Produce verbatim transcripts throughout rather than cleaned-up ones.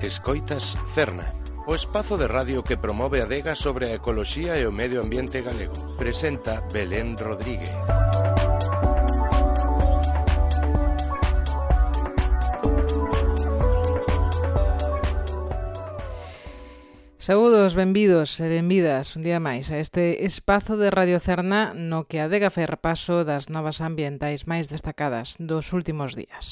Escoitas Cerna, o espazo de radio que promove a adega sobre a ecoloxía e o medio ambiente galego. Presenta Belén Rodríguez. Saúdos, benvidos e benvidas un día máis a este espazo de Radio Cerna no que adega fai repaso das novas ambientais máis destacadas dos últimos días.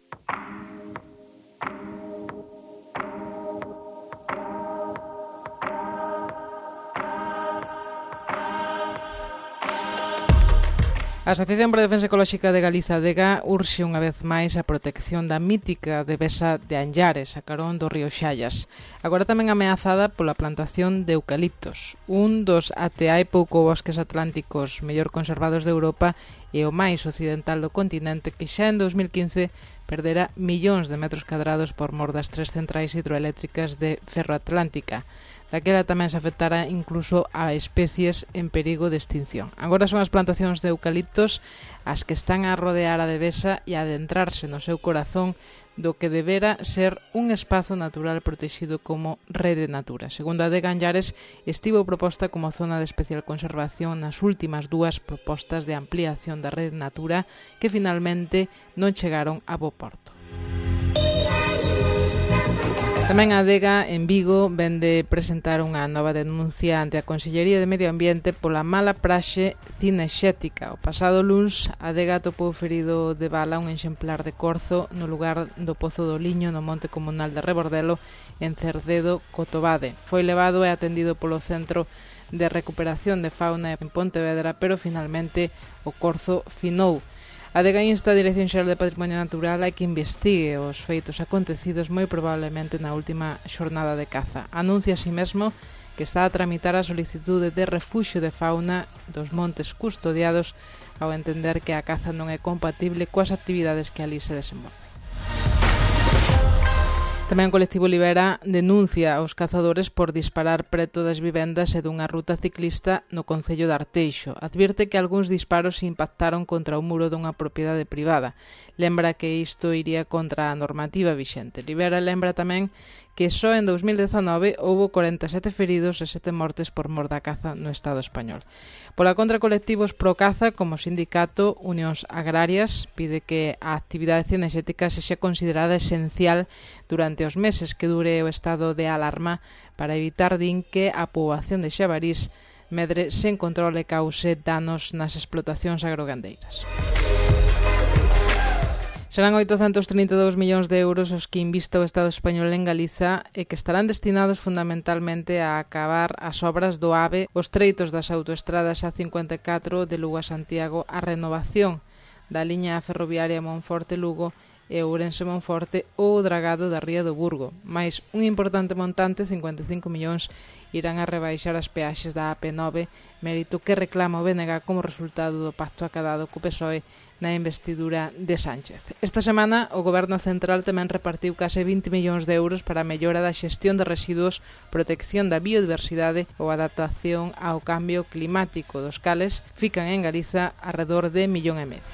A Asociación para a Defensa Ecolóxica de Galiza, ADEGA, urxe unha vez máis a protección da mítica devesa de Anllares, a carón do río Xallas, agora tamén ameazada pola plantación de eucaliptos, un dos até hai pouco bosques atlánticos mellor conservados de Europa e o máis occidental do continente, que xa en dos mil quince perdera millóns de metros cadrados por mor das tres centrais hidroeléctricas de Ferroatlántica. Daquela tamén se afectara incluso a especies en perigo de extinción. Agora son as plantacións de eucaliptos as que están a rodear a devesa e a adentrarse no seu corazón do que debera ser un espazo natural protegido como Rede Natura. Segundo a adega Anllares, estivo proposta como zona de especial conservación nas últimas dúas propostas de ampliación da Rede Natura que finalmente non chegaron a bo porto. Tamén a adega en Vigo vende presentar unha nova denuncia ante a Consellería de Medio Ambiente pola mala praxe cinexética. O pasado luns, a adega atopou ferido de bala un exemplar de corzo no lugar do Pozo do Liño, no monte comunal de Rebordelo, en Cerdedo, Cotobade. Foi levado e atendido polo Centro de Recuperación de Fauna en Pontevedra, pero finalmente o corzo finou. A adega insta a Dirección Xeral de Patrimonio Natural a que investigue os feitos acontecidos moi probablemente na última xornada de caza. Anuncia así mesmo que está a tramitar a solicitude de refuxio de fauna dos montes custodiados ao entender que a caza non é compatible coas actividades que ali se desenvolven. Tamén o colectivo Libera denuncia aos cazadores por disparar preto das vivendas e dunha ruta ciclista no concello de Arteixo. Advirte que algúns disparos impactaron contra o muro dunha propiedade privada. Lembra que isto iría contra a normativa vixente. Libera lembra tamén que só en dos mil dezanove houbo corenta e sete feridos e sete mortes por mor da caza no Estado español. Pola contra, colectivos pro caza, como sindicato Unións Agrarias, pide que a actividade cinexética sexa considerada esencial durante os meses que dure o estado de alarma para evitar, din, que a poboación de xabarís medre sen control e cause danos nas explotacións agrogandeiras. Serán oitocentos trinta e dous millóns de euros os que invista o Estado español en Galiza e que estarán destinados fundamentalmente a acabar as obras do AVE, os treitos das autoestradas A cincuenta e catro de Lugo a Santiago, a renovación da liña ferroviaria Monforte-Lugo e Ourense-Monforte ou o dragado da Ría do Burgo. Mais un importante montante, cincuenta e cinco millóns, irán a rebaixar as peaxes da A P nove, mérito que reclama o B N G como resultado do pacto acadado co P S O E na investidura de Sánchez. Esta semana, o Goberno Central tamén repartiu case vinte millóns de euros para a mellora da xestión de residuos, protección da biodiversidade ou adaptación ao cambio climático, dos cales fican en Galiza arredor de millón e medio.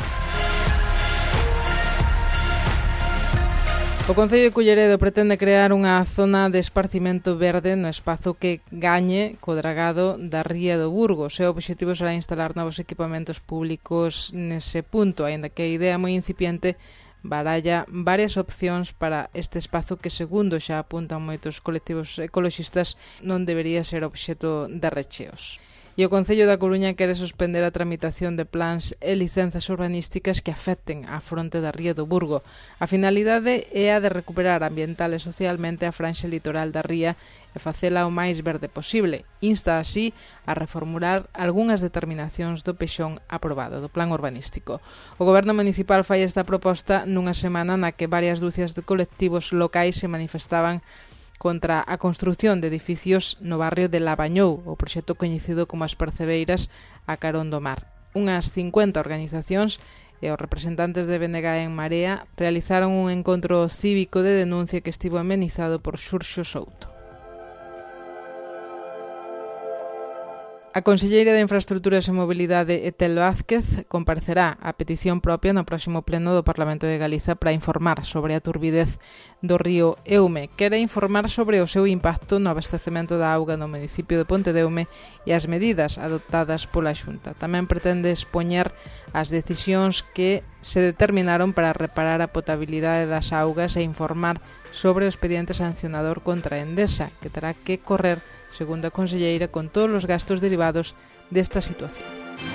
O Concello de Culleredo pretende crear unha zona de esparcimento verde no espazo que gañe co dragado da Ría do Burgo. O seu obxectivo será instalar novos equipamentos públicos nese punto, aínda que a idea moi incipiente baralla varias opcións para este espazo que, segundo xa apuntan moitos colectivos ecoloxistas, non debería ser obxecto de recheos. E o Concello da Coruña quere suspender a tramitación de plans e licenzas urbanísticas que afecten a fronte da Ría do Burgo. A finalidade é a de recuperar ambiental e socialmente a franxa litoral da ría e facela o máis verde posible. Insta así a reformular algunhas determinacións do pexón aprobado do plan urbanístico. O Goberno municipal fai esta proposta nunha semana na que varias dúcias de colectivos locais se manifestaban contra a construción de edificios no barrio de Lavañou, o proxecto coñecido como as Percebeiras a carón do mar. Unhas cincuenta organizacións e os representantes de B N G en Marea realizaron un encontro cívico de denuncia que estivo amenizado por Xurxo Souto. A conselleira de Infraestruturas e Mobilidade, Etel Vázquez, comparecerá a petición propia no próximo pleno do Parlamento de Galiza para informar sobre a turbidez do río Eume. Quere informar sobre o seu impacto no abastecemento da auga no municipio de Pontedeume e as medidas adoptadas pola Xunta. Tamén pretende expoñer as decisións que se determinaron para reparar a potabilidade das augas e informar sobre o expediente sancionador contra a Endesa, que terá que correr, segundo a conselleira, con todos os gastos derivados desta situación.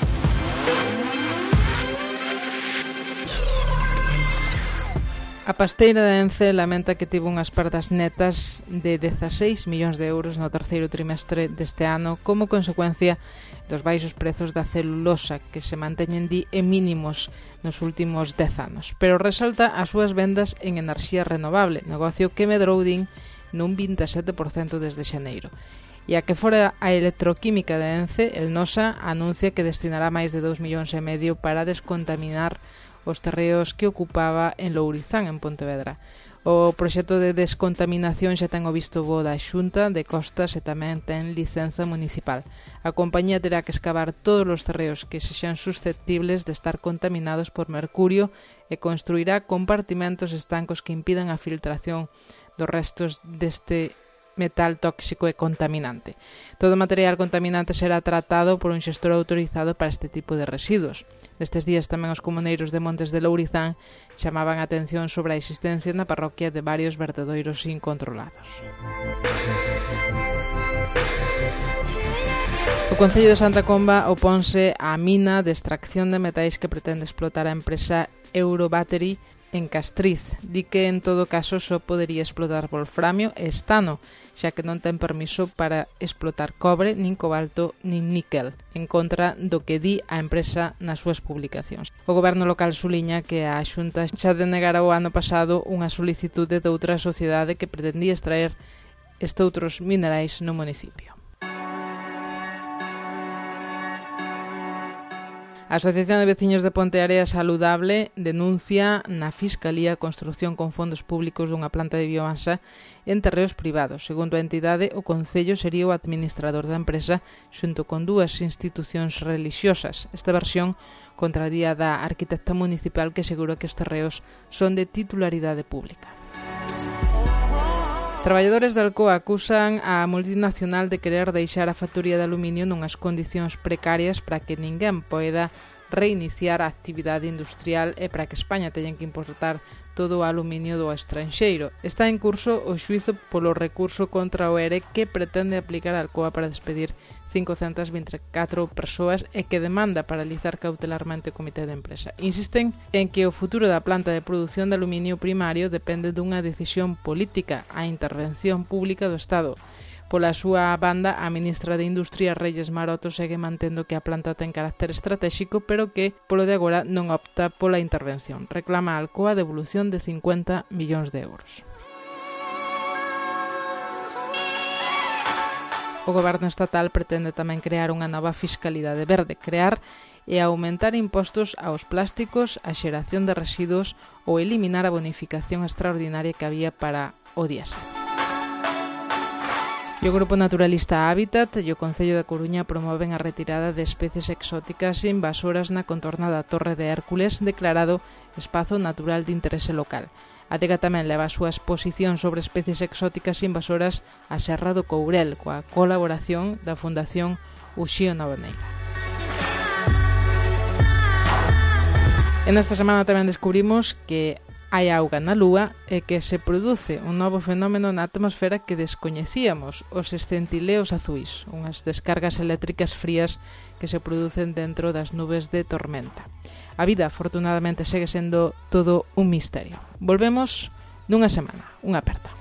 A pasteira de Ence lamenta que tivo unhas perdas netas de dezaseis millóns de euros no terceiro trimestre deste ano como consecuencia dos baixos prezos da celulosa que se manteñen di en mínimos nos últimos dez anos, pero resalta as súas vendas en enerxía renovable, negocio que medrou din nun vinte e sete por cento desde xaneiro. E a que fora a electroquímica de Ence, el Nosa anuncia que destinará máis de dous millóns e medio para descontaminar os terreos que ocupaba en Lourizán, en Pontevedra. O proxecto de descontaminación xa ten o visto bo da Xunta de Costas e tamén ten licenza municipal. A compañía terá que excavar todos os terreos que sexan susceptibles de estar contaminados por mercurio e construirá compartimentos estancos que impidan a filtración dos restos deste metal tóxico e contaminante. Todo material contaminante será tratado por un xestor autorizado para este tipo de residuos. Nestes días tamén os comuneiros de Montes de Lourizán chamaban a atención sobre a existencia na parroquia de varios vertedoiros incontrolados. O Concello de Santa Comba oponse á mina de extracción de metais que pretende explotar a empresa Eurobattery en Castriz. Di que en todo caso só podería explotar wolframio e estano, xa que non ten permiso para explotar cobre, nin cobalto, nin níquel, en contra do que di a empresa nas súas publicacións. O goberno local suliña que a Xunta xa denegara o ano pasado unha solicitude de outra sociedade que pretendía extraer estoutros minerais no municipio. A Asociación de Veciños de Pontearea Saludable denuncia na Fiscalía a construción con fondos públicos dunha planta de biomasa en terreos privados. Segundo a entidade, o Concello sería o administrador da empresa xunto con dúas institucións relixiosas. Esta versión contradía da arquitecta municipal que asegura que os terreos son de titularidade pública. Traballadores da Alcoa acusan a multinacional de querer deixar a factoría de aluminio nunhas condicións precarias para que ninguén poida reiniciar a actividade industrial e para que España teñen que importar todo o aluminio do estranxeiro. Está en curso o xuízo polo recurso contra o ERE que pretende aplicar a Alcoa para despedir cincocentas vinte e catro persoas e que demanda paralizar cautelarmente o comité de empresa. Insisten en que o futuro da planta de produción de aluminio primario depende dunha decisión política, a intervención pública do Estado. Pola súa banda, a ministra de Industria, Reyes Maroto, segue mantendo que a planta ten carácter estratégico, pero que, polo de agora, non opta pola intervención. Reclama a Alcoa a devolución de cincuenta millóns de euros. O goberno estatal pretende tamén crear unha nova fiscalidade verde, crear e aumentar impostos aos plásticos, a xeración de residuos ou eliminar a bonificación extraordinaria que había para o diésel. E o Grupo Naturalista Hábitat e o Concello da Coruña promoven a retirada de especies exóticas invasoras na contorna da Torre de Hércules, declarado espazo natural de interese local. A Adega tamén leva a súa exposición sobre especies exóticas invasoras a Serra do Courel, coa colaboración da Fundación Uxío Navaneira. En esta semana tamén descubrimos que hai auga na Lúa e que se produce un novo fenómeno na atmosfera que descoñecíamos, os escentileos azuis, unhas descargas eléctricas frías que se producen dentro das nubes de tormenta. A vida, afortunadamente, segue sendo todo un misterio. Volvemos nunha semana. Unha aperta.